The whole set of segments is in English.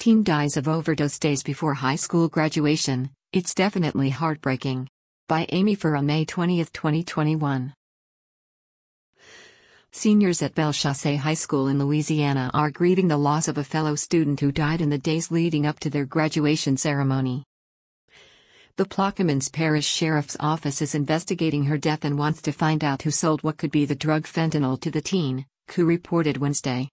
Teen dies of overdose days before high school graduation. It's definitely heartbreaking. By Amy Furr on May 20, 2021. Seniors at Bellechasse High School in Louisiana are grieving the loss of a fellow student who died in the days leading up to their graduation ceremony. The Plaquemines Parish Sheriff's Office is investigating her death and wants to find out who sold what could be the drug fentanyl to the teen, WHO reported Wednesday.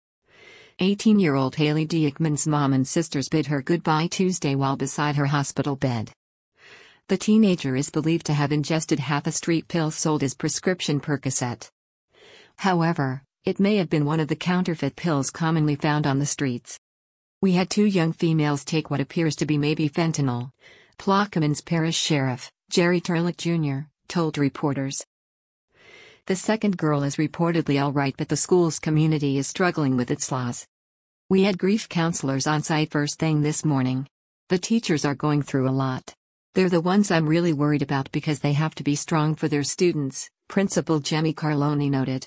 18-year-old Haley Diekman's mom and sisters bid her goodbye Tuesday while beside her hospital bed. The teenager is believed to have ingested half a street pill sold as prescription Percocet. However, it may have been one of the counterfeit pills commonly found on the streets. "We had two young females take what appears to be maybe fentanyl," Plaquemines Parish Sheriff, Jerry Turlick Jr., told reporters. The second girl is reportedly all right, but the school's community is struggling with its loss. "We had grief counselors on site first thing this morning. The teachers are going through a lot. They're the ones I'm really worried about because they have to be strong for their students," Principal Jemmy Carloni noted.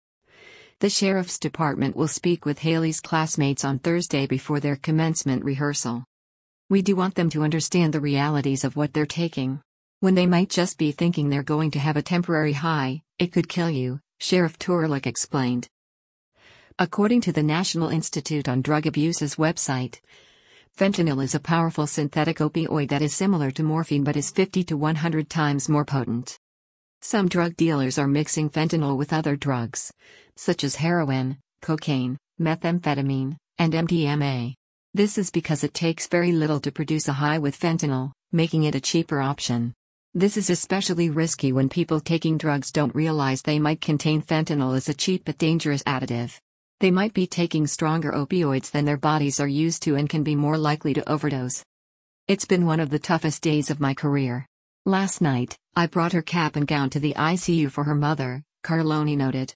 The sheriff's department will speak with Haley's classmates on Thursday before their commencement rehearsal. "We do want them to understand the realities of what they're taking. When they might just be thinking they're going to have a temporary high, it could kill you," Sheriff Turlick explained. According to the National Institute on Drug Abuse's website, fentanyl is a powerful synthetic opioid that is similar to morphine but is 50 to 100 times more potent. Some drug dealers are mixing fentanyl with other drugs, such as heroin, cocaine, methamphetamine, and MDMA. This is because it takes very little to produce a high with fentanyl, making it a cheaper option. This is especially risky when people taking drugs don't realize they might contain fentanyl as a cheap but dangerous additive. They might be taking stronger opioids than their bodies are used to and can be more likely to overdose. "It's been one of the toughest days of my career. Last night, I brought her cap and gown to the ICU for her mother," Carloni noted.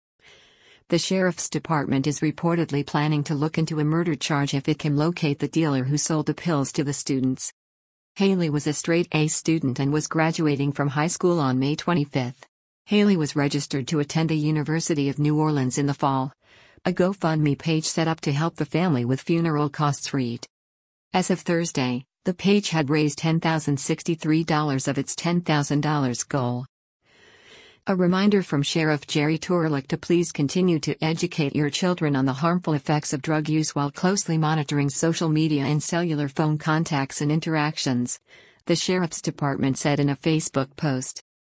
The sheriff's department is reportedly planning to look into a murder charge if it can locate the dealer who sold the pills to the students. Haley was a straight-A student and was graduating from high school on May 25. Haley was registered to attend the University of New Orleans in the fall. A GoFundMe page set up to help the family with funeral costs read. As of Thursday, the page had raised $10,063 of its $10,000 goal. A reminder from Sheriff Jerry Turlick to please continue to educate your children on the harmful effects of drug use while closely monitoring social media and cellular phone contacts and interactions, the sheriff's department said in a Facebook post.